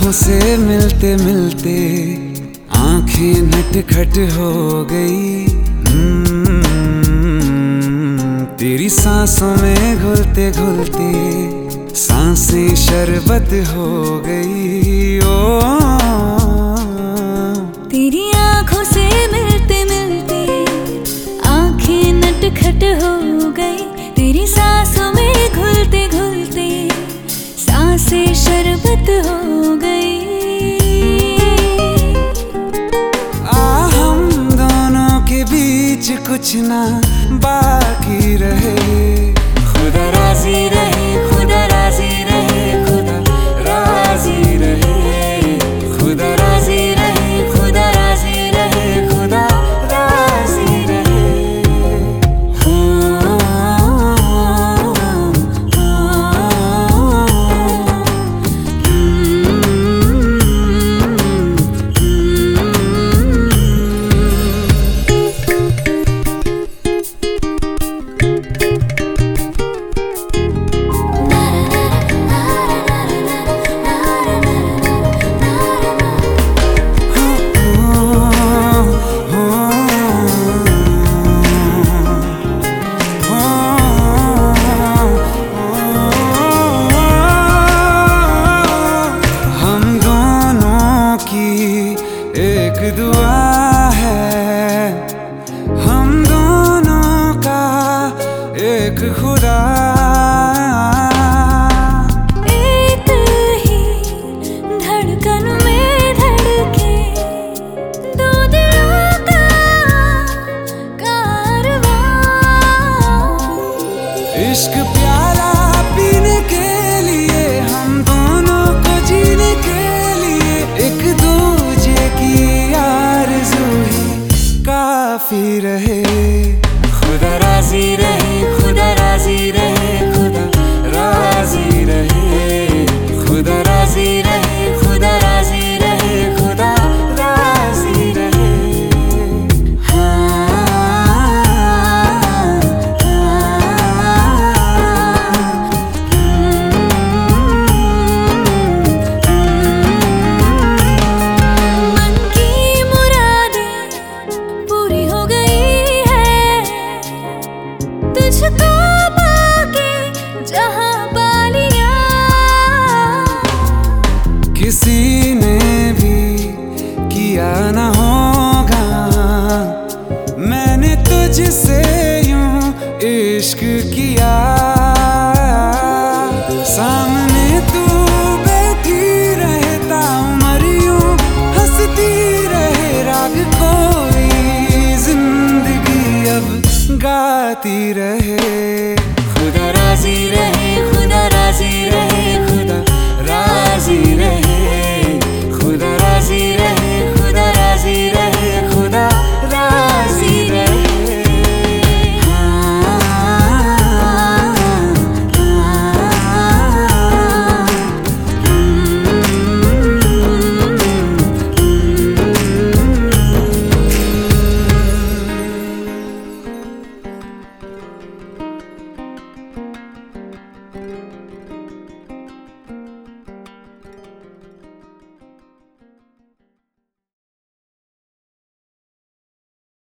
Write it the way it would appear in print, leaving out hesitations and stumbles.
आँखों से मिलते मिलते आँखें नटखट हो गई। तेरी सांसों में घुलते घुलते सांसें शरबत हो गई। ओ तेरी आँखों से मिलते मिलते आँखें नटखट हो गई। तेरी सांसों में घुलते घुलते सांसें शरबत हो गई। हम दोनों के बीच कुछ ना बाकी रहे। खुदा राजी रहे, खुदा राजी रहे, खुदा राजी रहे, खुदा राजी रहे, खुदा राजी रहे, खुदा राजी रहे। एक दुआ है हम दोनों का एक खुदा। एक ही धड़कन में धड़के दो दिलों का कारवां। इश्क प्याला पीने के लिए हम दोनों को जीने के लिए एक दूजे की आरज़ू ही काफी रहे। खुदा राजी रहे, खुदा राजी रहे, खुदा राजी रहे, खुदा राजी रहे, खुदा राजी रहे, खुदा राजी रहे। मन की मुरादें पूरी हो गई है तुझको पाके जहां पा लिया। किसी ने भी किया न होगा मैंने तुझसे यूं इश्क किया। सामने तू बैठी रहे ताउम्र यूं हंसती रहे राग कोई जिंदगी अब गाती रहे।